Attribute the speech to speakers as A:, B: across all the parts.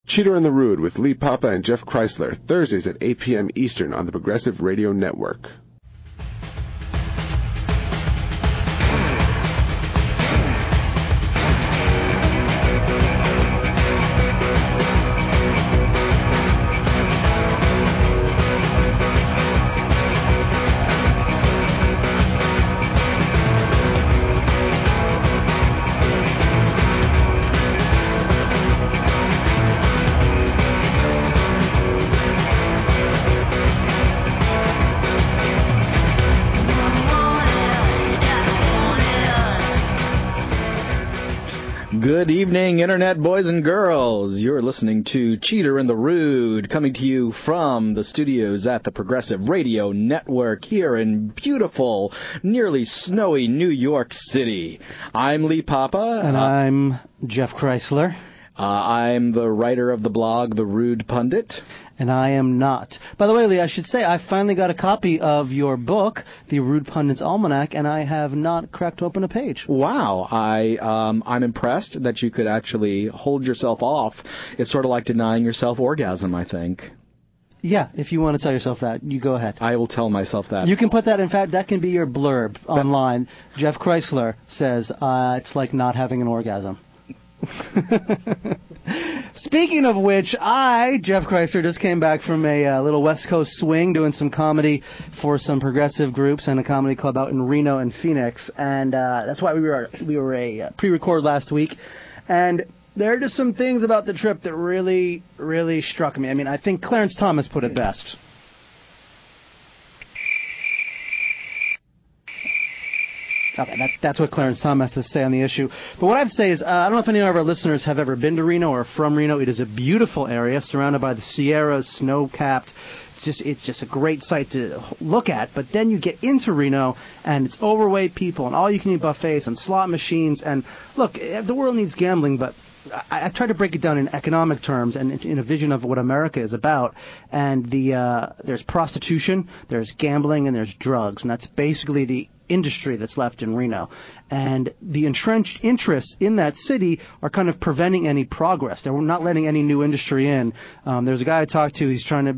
A: Cheater and the Rude with Lee Papa and Jeff Chrysler, Thursdays at 8 p.m. Eastern on the Progressive Radio Network.
B: Good evening, Internet boys and girls. You're listening to Cheater and the Rude, coming to you from the studios at the Progressive Radio Network here in beautiful, nearly snowy New York City. I'm Lee Papa.
C: And I'm Jeff Chrysler.
B: I'm the writer of the blog, The Rude Pundit.
C: And I am not. By the way, Lee, I should say I finally got a copy of your book, The Rude Pundit's Almanac, and I have not cracked open a page.
B: Wow. I'm impressed that you could actually hold yourself off. It's sort of like denying yourself orgasm, I think.
C: Yeah, if you want to tell yourself that, you go ahead.
B: I will tell myself that.
C: You can put that, in fact, that can be your blurb online. Jeff Chrysler says it's like not having an orgasm. Speaking of which, Jeff Chrysler, just came back from a little West Coast swing doing some comedy for some progressive groups and a comedy club out in Reno and Phoenix, and that's why we were a pre-record last week. And there are just some things about the trip that really, really struck me. I mean, I think Clarence Thomas put it best. Okay, that's what Clarence Thomas has to say on the issue. But what I have to say is, I don't know if any of our listeners have ever been to Reno or from Reno. It is a beautiful area surrounded by the Sierras, snow-capped. It's just a great sight to look at. But then you get into Reno, and it's overweight people, and all-you-can-eat buffets, and slot machines. And look, the world needs gambling, but I try to break it down in economic terms and in a vision of what America is about. And there's prostitution, there's gambling, and there's drugs. And that's basically the industry that's left in Reno. And the entrenched interests in that city are kind of preventing any progress. They're not letting any new industry in. There's a guy I talked to, he's trying to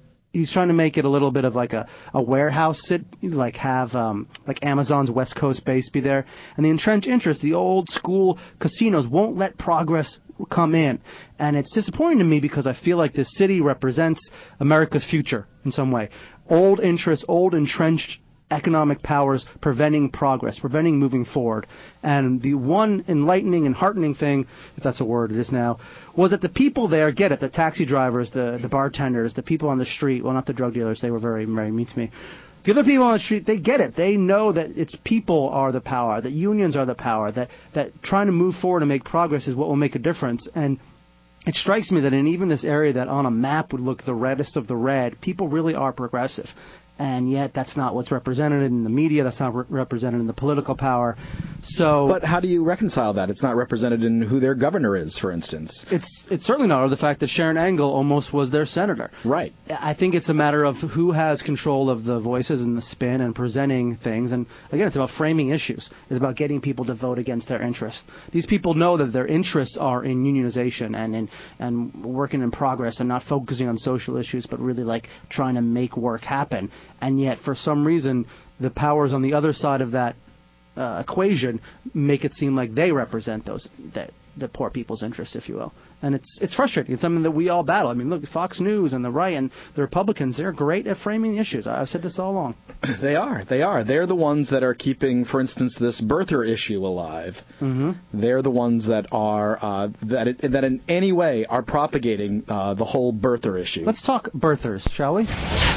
C: make it a little bit of like a warehouse, like Amazon's West Coast base be there. And the entrenched interest, the old school casinos, won't let progress come in. And it's disappointing to me because I feel like this city represents America's future in some way. Old interests, old entrenched economic powers preventing progress, preventing moving forward. And the one enlightening and heartening thing, if that's a word, it is now, was that the people there get it, the taxi drivers, the bartenders, the people on the street, well, not the drug dealers, they were very, very mean to me. The other people on the street, they get it. They know that it's people are the power, that unions are the power, that trying to move forward and make progress is what will make a difference. And it strikes me that in even this area that on a map would look the reddest of the red, people really are progressive. And yet that's not what's represented in the media. That's not represented in the political power.
B: But how do you reconcile that? It's not represented in who their governor is, for instance.
C: It's certainly not, or the fact that Sharon Engel almost was their senator.
B: Right.
C: I think it's a matter of who has control of the voices and the spin and presenting things. And again, it's about framing issues. It's about getting people to vote against their interests. These people know that their interests are in unionization and working in progress and not focusing on social issues, but really like trying to make work happen. And yet, for some reason, the powers on the other side of that equation make it seem like they represent the poor people's interests, if you will. And it's frustrating. It's something that we all battle. I mean, look, Fox News and the right and the Republicans, they're great at framing issues. I've said this all along.
B: They are. They're the ones that are keeping, for instance, this birther issue alive. Mm-hmm. They're the ones that are that in any way are propagating the whole birther issue.
C: Let's talk birthers, shall we?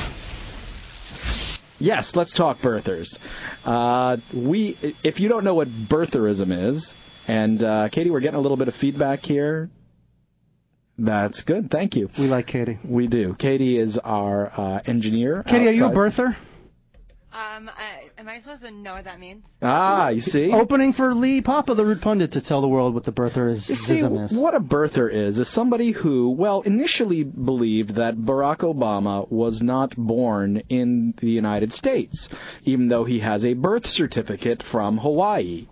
B: Yes, let's talk birthers. If you don't know what birtherism is, and Katie, we're getting a little bit of feedback here. That's good. Thank you.
C: We like Katie.
B: We do. Katie is our engineer.
C: Katie, are you a birther?
D: Am I supposed to know what that means?
B: You see?
C: Opening for Lee Papa, the Rude Pundit, to tell the world what the birther is.
B: You see, what a birther is somebody who, initially believed that Barack Obama was not born in the United States, even though he has a birth certificate from Hawaii.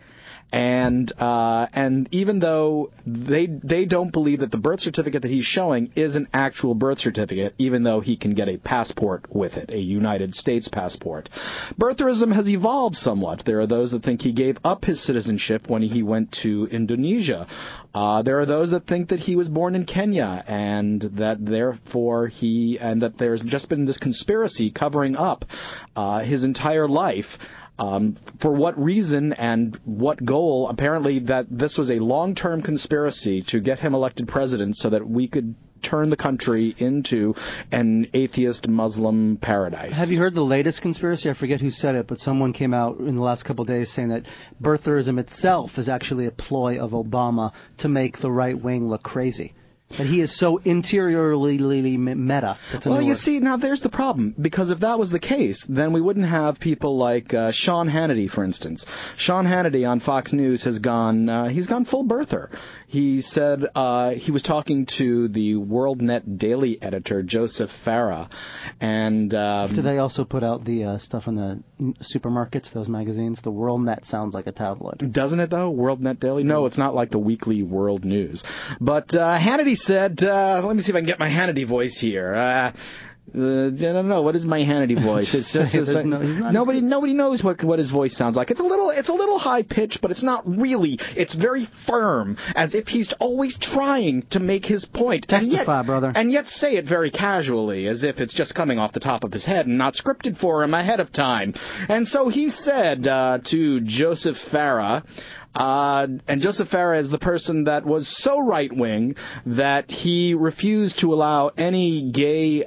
B: And even though they don't believe that the birth certificate that he's showing is an actual birth certificate, even though he can get a passport with it, a United States passport. Birtherism has evolved somewhat. There are those that think he gave up his citizenship when he went to Indonesia. There are those that think that he was born in Kenya and that therefore that there's just been this conspiracy covering up his entire life. For what reason and what goal? Apparently that this was a long-term conspiracy to get him elected president so that we could turn the country into an atheist Muslim paradise.
C: Have you heard the latest conspiracy? I forget who said it, but someone came out in the last couple of days saying that birtherism itself is actually a ploy of Obama to make the right wing look crazy. That he is so interiorly meta.
B: Well, you see, now there's the problem. Because if that was the case, then we wouldn't have people like Sean Hannity, for instance. Sean Hannity on Fox News has he's gone full birther. He said he was talking to the WorldNet Daily editor, Joseph Farah, and...
C: do they also put out the stuff in the supermarkets, those magazines? The WorldNet sounds like a tabloid.
B: Doesn't it, though? WorldNet Daily? No, it's not like the weekly World News. But Hannity said, let me see if I can get my Hannity voice here. I don't know. What is my Hannity voice? It's just nobody knows what his voice sounds like. It's a little high pitched, but it's not really. It's very firm, as if he's always trying to make his point.
C: Testify, brother.
B: And yet say it very casually, as if it's just coming off the top of his head and not scripted for him ahead of time. And so he said to Joseph Farah. And Joseph Farah is the person that was so right-wing that he refused to allow any gay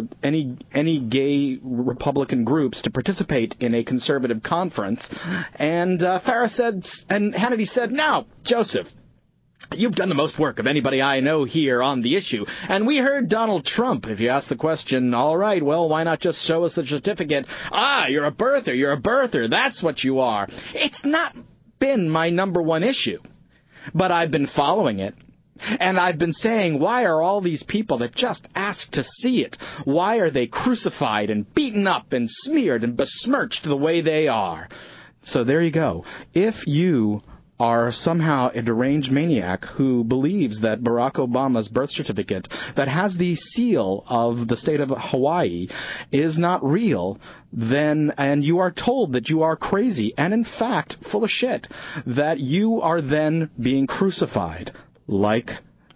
B: Republican groups to participate in a conservative conference. And Farah said, and Hannity said, "Now, Joseph, you've done the most work of anybody I know here on the issue. And we heard Donald Trump. If you ask the question, all right, well, why not just show us the certificate? You're a birther. That's what you are." It's not been my number one issue, but I've been following it, and I've been saying, why are all these people that just ask to see it, why are they crucified and beaten up and smeared and besmirched the way they are? So there you go. If you are somehow a deranged maniac who believes that Barack Obama's birth certificate that has the seal of the state of Hawaii is not real, and you are told that you are crazy and in fact full of shit, that you are then being crucified like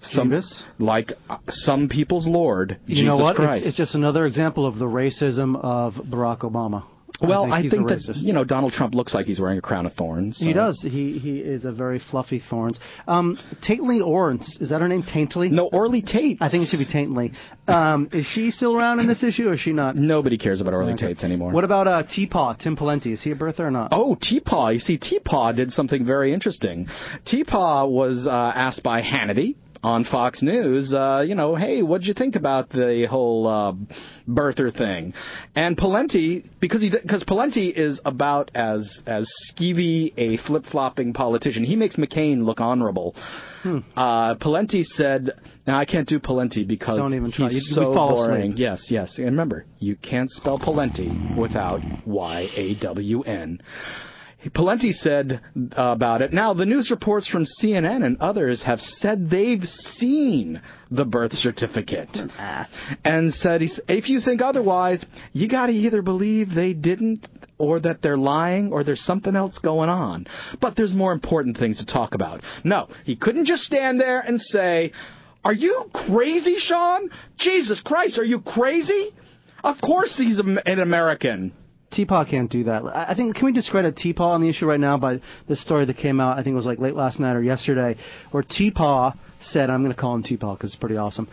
B: some people's Lord,
C: you know what?
B: Christ.
C: It's just another example of the racism of Barack Obama.
B: Well, I think that, Donald Trump looks like he's wearing a crown of thorns. So.
C: He does. He is a very fluffy thorns. Taintly Orns, is that her name, Taintly?
B: No, Orly Tate.
C: I think it should be Taintly. Is she still around in this issue, or is she not?
B: Nobody cares about Orly Tates anymore.
C: What about T-Paw, Tim Pawlenty? Is he a birther or not?
B: Oh, T-Paw. You see, T-Paw did something very interesting. T-Paw was asked by Hannity on Fox News, hey, what'd you think about the whole birther thing? And Pawlenty, because Pawlenty is about as skeevy a flip-flopping politician. He makes McCain look honorable. Pawlenty said, now I can't do Pawlenty because
C: don't even try.
B: he's so boring. Yes. And remember, you can't spell Pawlenty without Y-A-W-N. Pawlenty said about it, now the news reports from CNN and others have said they've seen the birth certificate. And said, if you think otherwise, you got to either believe they didn't or that they're lying or there's something else going on. But there's more important things to talk about. No, he couldn't just stand there and say, are you crazy, Sean? Jesus Christ, are you crazy? Of course he's an American.
C: T-Paw can't do that. I think, can we discredit T-Paw on the issue right now by the story that came out, I think it was like late last night or yesterday, where T-Paw said, I'm going to call him T-Paw because it's pretty awesome,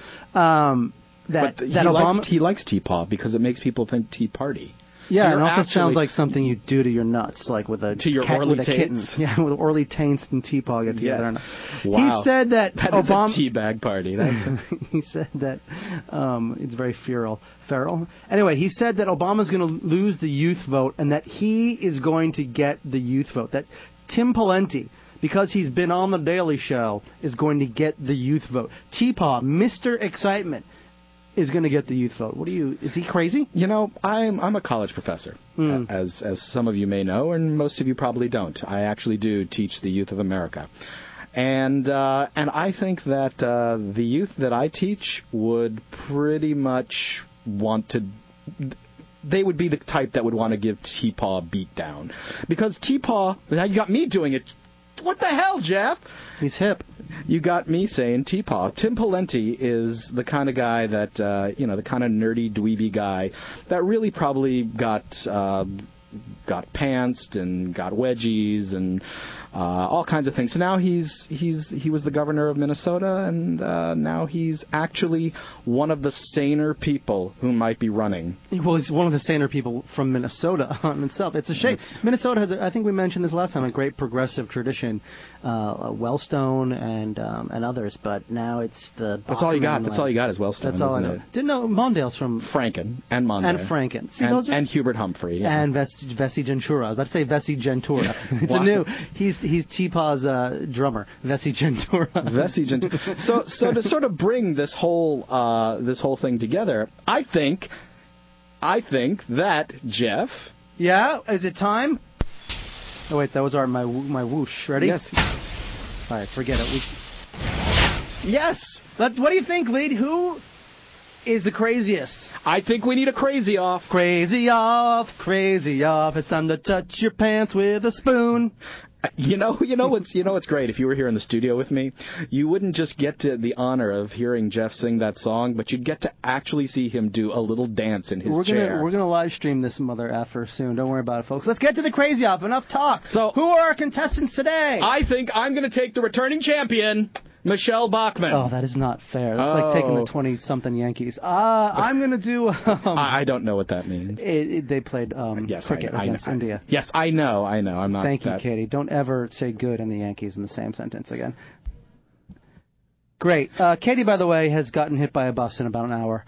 C: that Obama...
B: He likes T-Paw because it makes people think Tea Party.
C: Yeah,
B: so
C: it also sounds like something you do to your nuts, like with a
B: to your
C: cat,
B: Orly
C: with a kitten. Yeah, with Orly Taints and T-Paw get together.
B: Yes. Wow.
C: He said that Obama...
B: is a teabag party.
C: He said that it's very feral. Anyway, he said that Obama's going to lose the youth vote and that he is going to get the youth vote. That Tim Pawlenty, because he's been on the Daily Show, is going to get the youth vote. T-Paw, Mr. Excitement. is going to get the youth vote? Is he crazy?
B: You know, I'm a college professor, as some of you may know, and most of you probably don't. I actually do teach the youth of America. And I think that the youth that I teach would pretty much want to... They would be the type that would want to give T-Paw a beat down. Because T-Paw... Now you got me doing it. What the hell, Jeff?
C: He's hip.
B: You got me saying T-Paw. Tim Pawlenty is the kind of guy that, the kind of nerdy, dweeby guy that really probably got pantsed and got wedgies and all kinds of things. So now he was the governor of Minnesota, and now he's actually one of the saner people who might be running.
C: Well, he's one of the saner people from Minnesota on itself. It's a shame. Minnesota has, I think we mentioned this last time, a great progressive tradition, Wellstone and others, but now it's the...
B: That's all you got. That's all you got is Wellstone.
C: That's all I know. Didn't know Mondale's from...
B: Franken and Mondale.
C: And Franken. See,
B: and Hubert Humphrey. Yeah.
C: And Vessi Gentura. I was about to say Vessi Gentura. It's a new... He's T-Paw's drummer, Vessi Gentura.
B: Vessi Gentura. So to sort of bring this whole thing together, I think that Jeff.
C: Yeah, is it time? Oh wait, that was my whoosh. Ready?
B: Yes.
C: All right, forget it.
B: Yes.
C: What do you think, Lead? Who is the craziest?
B: I think we need a crazy off.
C: Crazy off, crazy off. It's time to touch your pants with a spoon.
B: You know what's great? If you were here in the studio with me, you wouldn't just get to the honor of hearing Jeff sing that song, but you'd get to actually see him do a little dance in his chair.
C: We're gonna live stream this mother effer soon. Don't worry about it, folks. Let's get to the crazy off. Enough talk.
B: So,
C: who are our contestants today?
B: I think I'm gonna take the returning champion, Michelle Bachmann.
C: Oh, that is not fair. That's like taking the 20-something Yankees. I'm going to do...
B: I don't know what that means.
C: They played cricket against India.
B: Yes, I know. I'm not...
C: Thank you, Katie. Don't ever say good and the Yankees in the same sentence again. Great. Katie, by the way, has gotten hit by a bus in about an hour.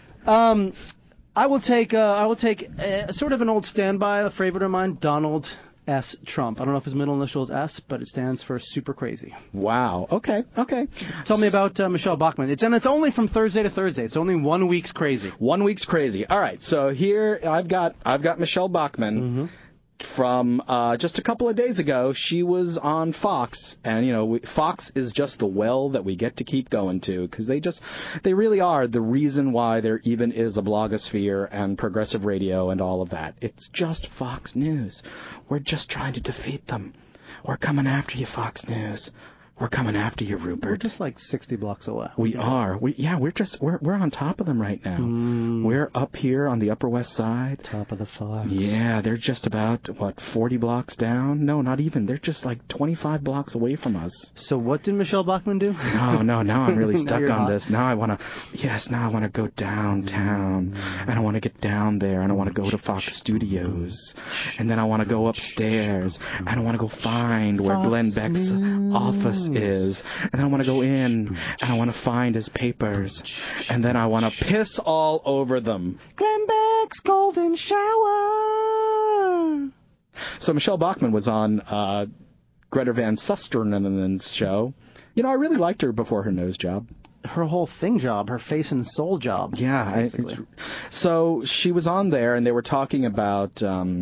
C: I will take sort of an old standby, a favorite of mine, Donald S. Trump. I don't know if his middle initial is S, but it stands for super crazy.
B: Wow. Okay.
C: Tell me about Michelle Bachmann. It's only from Thursday to Thursday. It's only 1 week's crazy.
B: 1 week's crazy. All right. So here I've got Michelle Bachmann. Mm-hmm. From just a couple of days ago. She was on Fox, and Fox is just the well that we get to keep going to, because they really are the reason why there even is a blogosphere and progressive radio and all of that. It's just Fox News. We're just trying to defeat them. We're coming after you, Fox News. We're coming after you, Rupert.
C: We're just like 60 blocks away.
B: We are. We're on top of them right now. We're up here on the Upper West Side.
C: Top of the Fox.
B: Yeah, they're just about 40 blocks down. No, not even. They're just like 25 blocks away from us.
C: So what did Michelle Bachmann do?
B: No. Now I'm really stuck on this. Now I want to go downtown, and I want to get down there, and I want to go to Fox Studios, and then I want to go upstairs, and I want to go find where Glenn Beck's office is, and then I want to go in, and I want to find his papers, and then I want to piss all over them.
C: Glenn Beck's golden shower.
B: So Michelle Bachmann was on Greta Van Susternen's show. I really liked her before her nose job.
C: Her whole thing job, her face and soul job.
B: Yeah. So she was on there, and they were talking about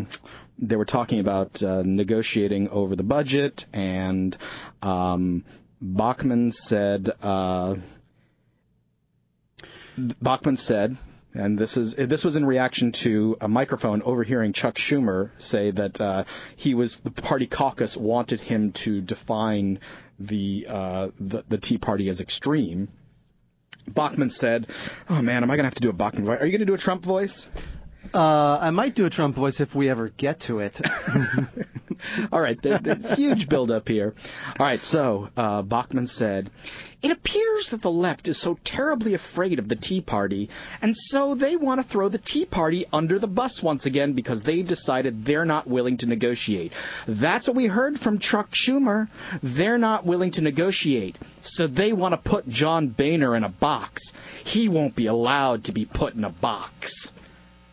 B: negotiating over the budget, and Bachmann said, and this was in reaction to a microphone overhearing Chuck Schumer say that the party caucus wanted him to define the Tea Party as extreme. Bachmann said, "Oh man, am I going to have to do a Bachmann voice? Are you going to do a Trump voice?"
C: I might do a Trump voice if we ever get to it.
B: All right, there's huge build-up here. All right, so Bachmann said, "It appears that the left is so terribly afraid of the Tea Party, and so they want to throw the Tea Party under the bus once again because they've decided they're not willing to negotiate. That's what we heard from Chuck Schumer. They're not willing to negotiate, so they want to put John Boehner in a box. He won't be allowed to be put in a box."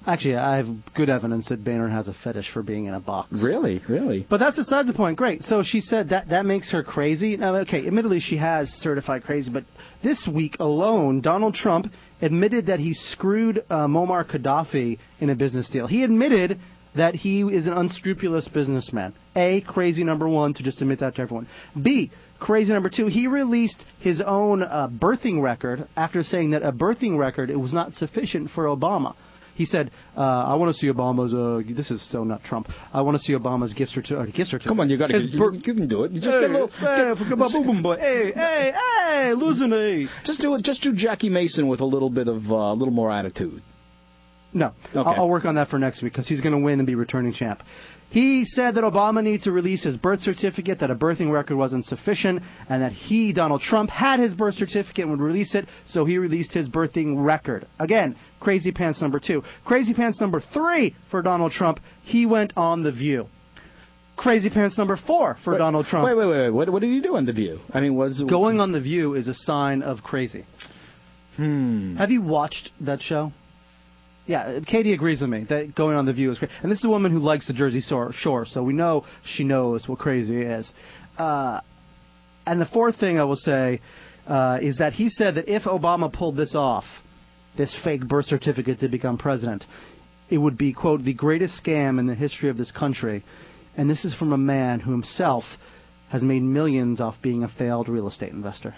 C: Actually, I have good evidence that Boehner has a fetish for being in a box.
B: Really?
C: But that's besides the point. Great. So she said that makes her crazy. Now, okay, admittedly, she has certified crazy, but this week alone, Donald Trump admitted that he screwed Muammar Gaddafi in a business deal. He admitted that he is an unscrupulous businessman. A, crazy number one, to just admit that to everyone. B, crazy number two, he released his own birthing record after saying that a birthing record, it was not sufficient for Obama. He said, I want to see Obama's, this is so not Trump, I want to see Obama's gift certificate.
B: Come on, you can do it. You just get a little...
C: Hey, losing a...
B: Just do Jackie Mason with a little bit of, a little more attitude.
C: No,
B: okay.
C: I'll work on that for next week because he's going to win and be returning champ. He said that Obama needs to release his birth certificate, that a birthing record wasn't sufficient, and that he, Donald Trump, had his birth certificate and would release it, so he released his birthing record. Again, crazy pants number two. Crazy pants number three for Donald Trump, he went on The View. Crazy pants number four for Donald Trump.
B: Wait. What did he do on The View? I mean,
C: going on The View is a sign of crazy. Have you watched that show? Yeah, Katie agrees with me that going on The View is crazy. And this is a woman who likes the Jersey Shore, so we know she knows what crazy is. And the fourth thing I will say is that he said that if Obama pulled this off, this fake birth certificate to become president, it would be, quote, the greatest scam in the history of this country. And this is from a man who himself has made millions off being a failed real estate investor.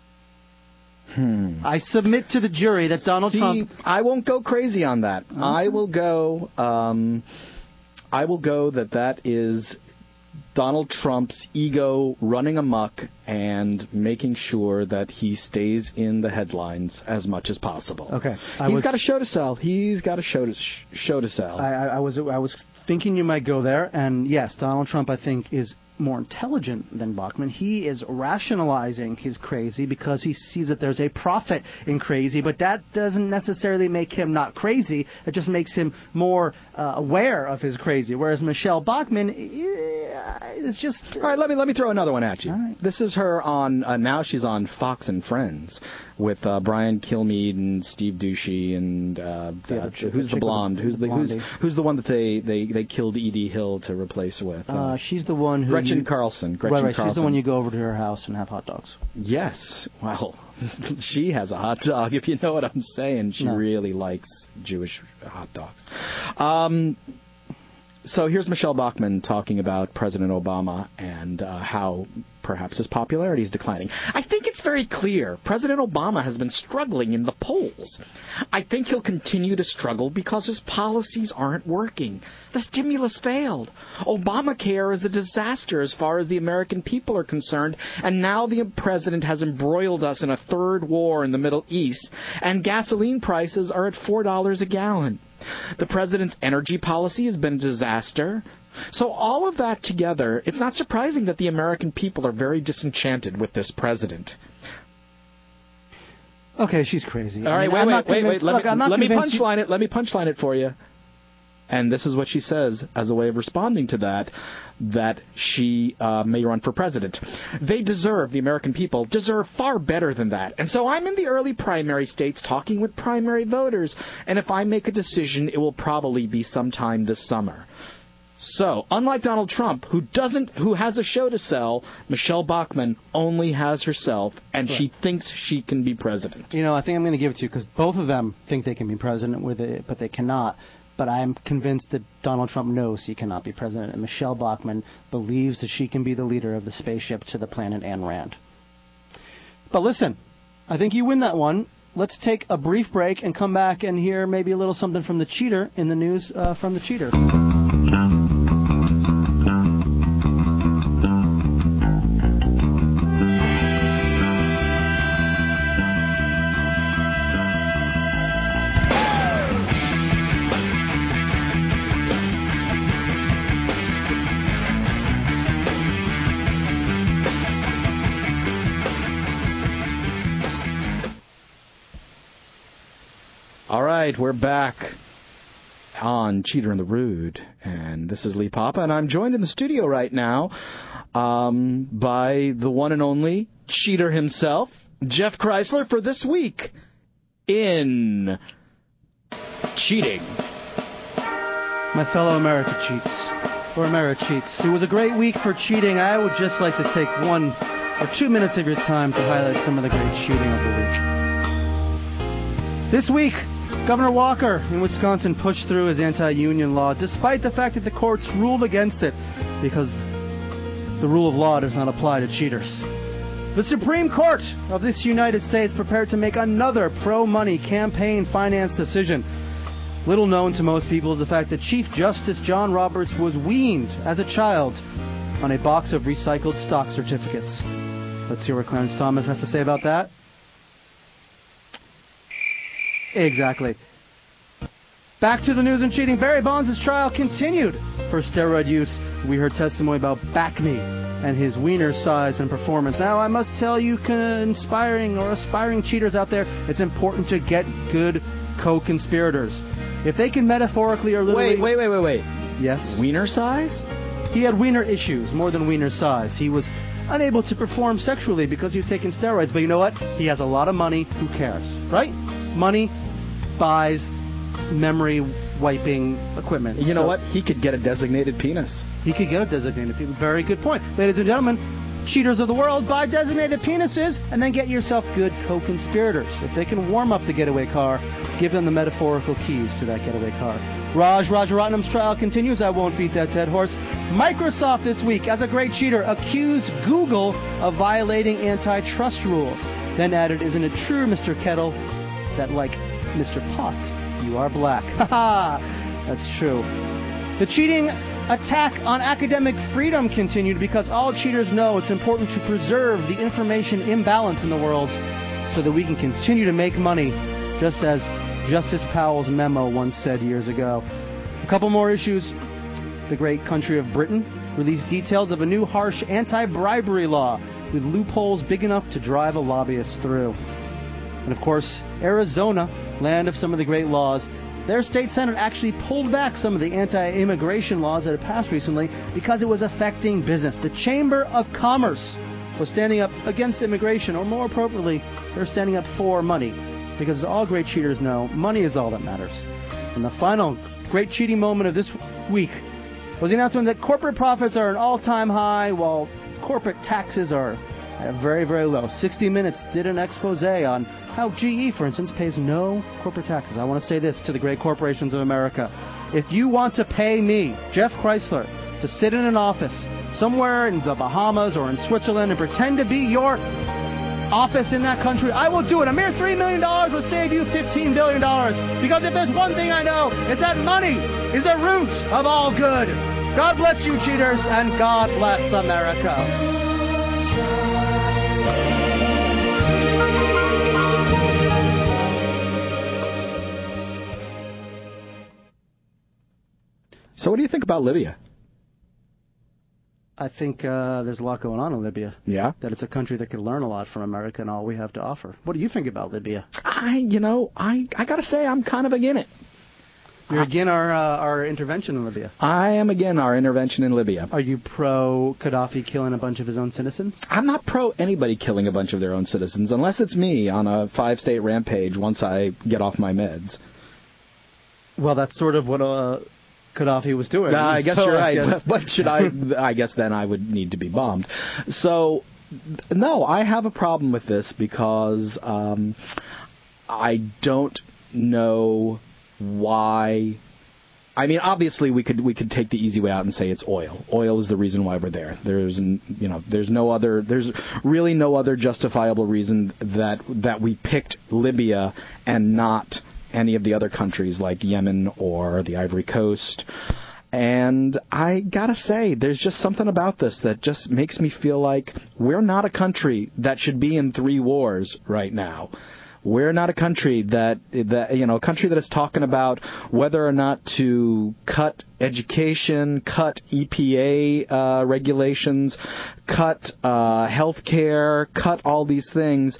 C: I submit to the jury that Donald Trump...
B: I won't go crazy on that.
C: Okay.
B: I will go that is Donald Trump's ego running amok and making sure that he stays in the headlines as much as possible.
C: Okay.
B: He's got a show to sell. He's got a show to sell.
C: I was thinking you might go there, and yes, Donald Trump, I think, is more intelligent than Bachmann. He is rationalizing his crazy because he sees that there's a profit in crazy, but that doesn't necessarily make him not crazy. It just makes him more aware of his crazy. Whereas Michelle Bachmann is just...
B: All right, let me throw another one at you.
C: All right.
B: This is her on, now she's on Fox and Friends with Brian Kilmeade and Steve Ducey and who's the blonde? Who's the one that they killed Edie Hill to replace with?
C: She's the one who...
B: Gretchen Carlson.
C: Right. She's the one you go over to her house and have hot dogs.
B: Yes. Well, she has a hot dog, if you know what I'm saying. She really likes Jewish hot dogs. So here's Michelle Bachmann talking about President Obama and how perhaps his popularity is declining. I think it's very clear President Obama has been struggling in the polls. I think he'll continue to struggle because his policies aren't working. The stimulus failed. Obamacare is a disaster as far as the American people are concerned, and now the president has embroiled us in a third war in the Middle East, and gasoline prices are at $4 a gallon. The president's energy policy has been a disaster. So all of that together, it's not surprising that the American people are very disenchanted with this president.
C: Okay, she's crazy.
B: All right, wait. Let me punchline it for you. And this is what she says as a way of responding to that she may run for president. The American people deserve far better than that. And so I'm in the early primary states talking with primary voters. And if I make a decision, it will probably be sometime this summer. So, unlike Donald Trump, who has a show to sell, Michelle Bachmann only has herself, and she thinks she can be president.
C: You know, I think I'm going to give it to you because both of them think they can be president, but they cannot. But I'm convinced that Donald Trump knows he cannot be president, and Michelle Bachmann believes that she can be the leader of the spaceship to the planet Ayn Rand. But listen, I think you win that one. Let's take a brief break and come back and hear maybe a little something from the cheater in the news from the cheater.
B: All right, we're back on Cheater and the Rude, and this is Lee Papa, and I'm joined in the studio right now by the one and only cheater himself, Jeff Chrysler, for this week in Cheating
C: my fellow America cheats, or Americheats. It was a great week for cheating. I would just like to take 1 or 2 minutes of your time to highlight some of the great cheating of the week. This week, Governor Walker in Wisconsin pushed through his anti-union law, despite the fact that the courts ruled against it, because the rule of law does not apply to cheaters. The Supreme Court of this United States prepared to make another pro-money campaign finance decision. Little known to most people is the fact that Chief Justice John Roberts was weaned as a child on a box of recycled stock certificates. Let's hear what Clarence Thomas has to say about that. Exactly. Back to the news and cheating. Barry Bonds' trial continued for steroid use. We heard testimony about Backme and his wiener size and performance. Now, I must tell you, inspiring or aspiring cheaters out there, it's important to get good co-conspirators. If they can metaphorically or literally...
B: Wait.
C: Yes?
B: Wiener size?
C: He had wiener issues, more than wiener size. He was unable to perform sexually because he was taking steroids. But you know what? He has a lot of money. Who cares? Right? Money buys memory wiping equipment.
B: You know what? He could get a designated penis.
C: He could get a designated penis. Very good point. Ladies and gentlemen, cheaters of the world, buy designated penises and then get yourself good co-conspirators. If they can warm up the getaway car, give them the metaphorical keys to that getaway car. Raj Rajaratnam's trial continues. I won't beat that dead horse. Microsoft this week, as a great cheater, accused Google of violating antitrust rules. Then added, isn't it true, Mr. Kettle, that like Mr. Pot, you are black? Ha ha! That's true. The cheating attack on academic freedom continued because all cheaters know it's important to preserve the information imbalance in the world so that we can continue to make money, just as Justice Powell's memo once said years ago. A couple more issues. The great country of Britain released details of a new harsh anti-bribery law with loopholes big enough to drive a lobbyist through. And of course, Arizona, land of some of the great laws, their state senate actually pulled back some of the anti-immigration laws that had passed recently because it was affecting business. The Chamber of Commerce was standing up against immigration, or more appropriately, they're standing up for money. Because as all great cheaters know, money is all that matters. And the final great cheating moment of this week was the announcement that corporate profits are an all-time high while corporate taxes are very, very low. 60 Minutes did an expose on how GE, for instance, pays no corporate taxes. I want to say this to the great corporations of America. If you want to pay me, Jeff Chrysler, to sit in an office somewhere in the Bahamas or in Switzerland and pretend to be your office in that country, I will do it. A mere $3 million will save you $15 billion. Because if there's one thing I know, it's that money is the root of all good. God bless you, cheaters, and God bless America.
B: So what do you think about Libya?
C: I think there's a lot going on in Libya.
B: Yeah?
C: That it's a country that could learn a lot from America and all we have to offer. What do you think about Libya?
B: I got to say, I'm kind of against it.
C: You're against our intervention in Libya?
B: I am against our intervention in Libya.
C: Are you pro-Gaddafi killing a bunch of his own citizens?
B: I'm not pro anybody killing a bunch of their own citizens, unless it's me on a 5-state rampage once I get off my meds.
C: Well, that's sort of what Gaddafi was doing.
B: I guess you're right. But should I guess then I would need to be bombed. So, no, I have a problem with this because I don't know why. I mean, obviously we could take the easy way out and say it's oil. Oil is the reason why we're there. There's really no other justifiable reason that we picked Libya and not any of the other countries like Yemen or the Ivory Coast. And I gotta say, there's just something about this that just makes me feel like we're not a country that should be in 3 wars right now. We're not a country a country that is talking about whether or not to cut education, cut EPA regulations, cut health care, cut all these things.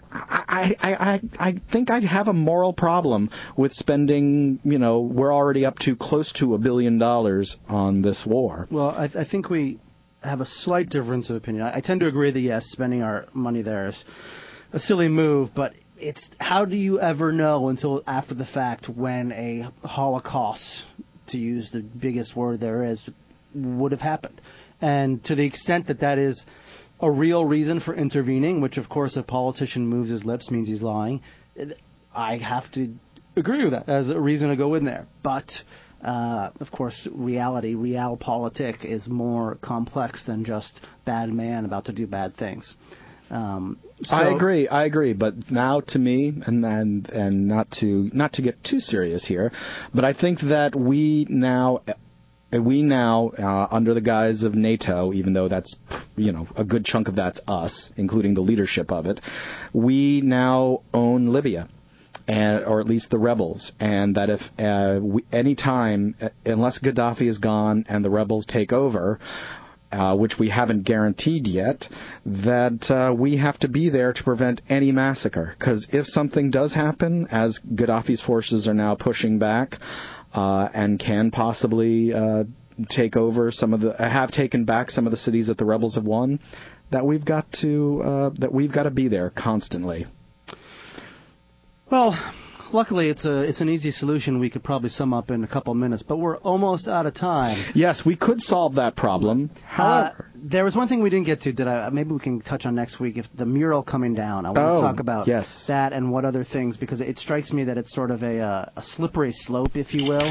B: I think I'd have a moral problem with spending, we're already up to close to $1 billion on this war.
C: Well, I think we have a slight difference of opinion. I tend to agree that, yes, spending our money there is a silly move, but it's how do you ever know until after the fact when a Holocaust to use the biggest word there is, would have happened. And to the extent that that is a real reason for intervening, which, of course, if a politician moves his lips means he's lying, I have to agree with that as a reason to go in there. But, of course, realpolitik is more complex than just bad man about to do bad things.
B: I agree. But now, to me, and not to get too serious here, but I think that we now, under the guise of NATO, even though that's, a good chunk of that's us, including the leadership of it, we now own Libya. Or at least the rebels, and that if any time, unless Gaddafi is gone and the rebels take over, which we haven't guaranteed yet, that we have to be there to prevent any massacre. Because if something does happen, as Gaddafi's forces are now pushing back, and can possibly take over have taken back some of the cities that the rebels have won, that we've got to be there constantly.
C: Well, luckily it's an easy solution we could probably sum up in a couple minutes, but we're almost out of time.
B: Yes, we could solve that problem. However,
C: there was one thing we didn't get to maybe we can touch on next week, if the mural coming down. I want to talk about that and what other things, because it strikes me that it's sort of a slippery slope, if you will.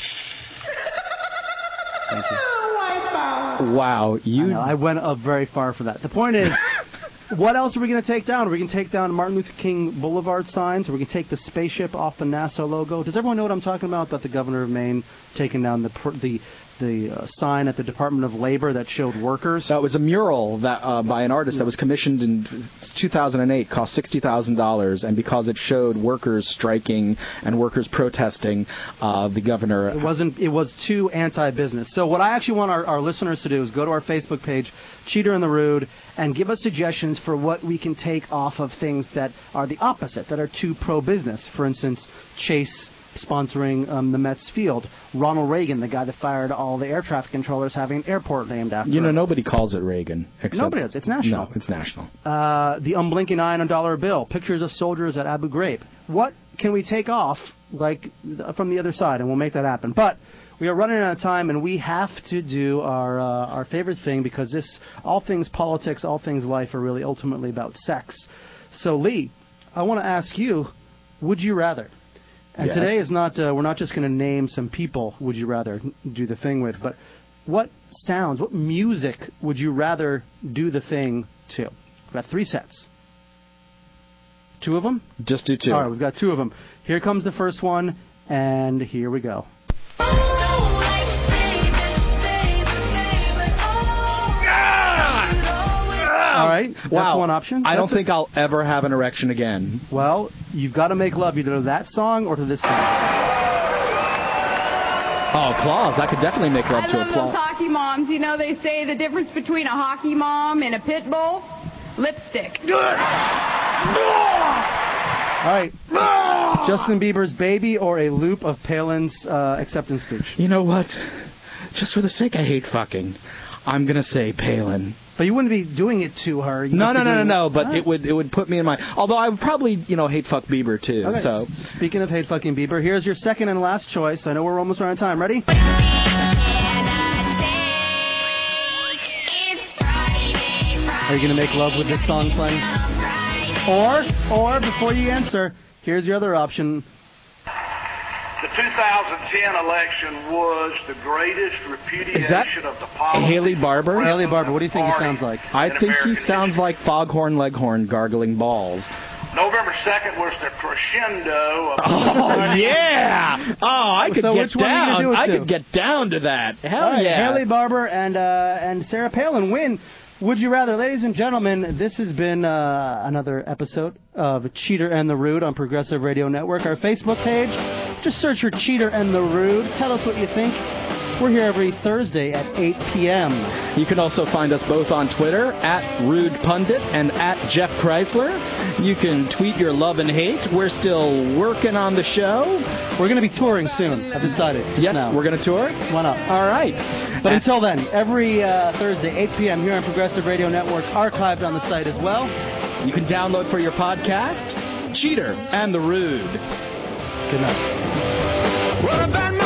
C: Thank you.
B: Wow,
C: I went up very far for that. The point is, what else are we going to take down? Are we going to take down Martin Luther King Boulevard signs? Are we going to take the spaceship off the NASA logo? Does everyone know what I'm talking about the governor of Maine taking down the sign at the Department of Labor that showed workers?
B: That was a mural that by an artist that was commissioned in 2008, cost $60,000, and because it showed workers striking and workers protesting, the governor...
C: It was too anti-business. So what I actually want our listeners to do is go to our Facebook page, Cheater and the Rude, and give us suggestions for what we can take off of things that are the opposite, that are too pro-business. For instance, Chase sponsoring the Mets field. Ronald Reagan, the guy that fired all the air traffic controllers, having an airport named after him.
B: Nobody calls it Reagan.
C: Nobody does. It's national.
B: No, it's national.
C: The unblinking eye on a dollar bill. Pictures of soldiers at Abu Ghraib. What can we take off, from the other side? And we'll make that happen. But we are running out of time, and we have to do our favorite thing, because all things politics, all things life are really ultimately about sex. So, Lee, I want to ask you, would you rather? And today is not, we're not just going to name some people would you rather do the thing with, but what music would you rather do the thing to? We've got 3 sets. 2 of them?
B: Just do 2.
C: All right, we've got 2 of them. Here comes the first one, and here we go. All right, that's one option.
B: I don't think I'll ever have an erection again.
C: Well, you've got to make love either to that song or to this song.
B: Oh, Claus. I could definitely make love to a Claus.
E: I love those hockey moms. They say the difference between a hockey mom and a pit bull? Lipstick.
C: All right. Justin Bieber's Baby or a loop of Palin's acceptance speech?
B: You know what? Just for the sake of hate fucking, I'm going to say Palin.
C: But you wouldn't be doing it to her.
B: No. But it would put me in mind. Although I would probably, hate fuck Bieber too.
C: Okay.
B: So
C: speaking of hate fucking Bieber, here's your second and last choice. I know we're almost running out of time. Ready? Are you gonna make love with this song playing? Or before you answer, here's your other option.
F: The 2010 election was the greatest repudiation of the policy.
B: Haley Barber?
C: Haley Barber, what do you think he sounds like?
B: I think he sounds like Foghorn Leghorn gargling balls.
F: November 2nd was the crescendo of...
B: Oh, yeah! Oh, I could get down. I could get down to that. Hell yeah.
C: Haley Barber and Sarah Palin win. Would you rather? Ladies and gentlemen, this has been another episode of Cheater and the Rude on Progressive Radio Network. Our Facebook page, just search for Cheater and the Rude. Tell us what you think. We're here every Thursday at 8 p.m.
B: You can also find us both on Twitter, @RudePundit and @JeffChrysler. You can tweet your love and hate. We're still working on the show.
C: We're going to be touring soon, I've decided.
B: Yes, we're going to tour?
C: Why not?
B: All right.
C: But until then, every Thursday, 8 p.m. here on Progressive Radio Network, archived on the site as well.
B: You can download for your podcast, Cheater and the Rude.
C: Good night.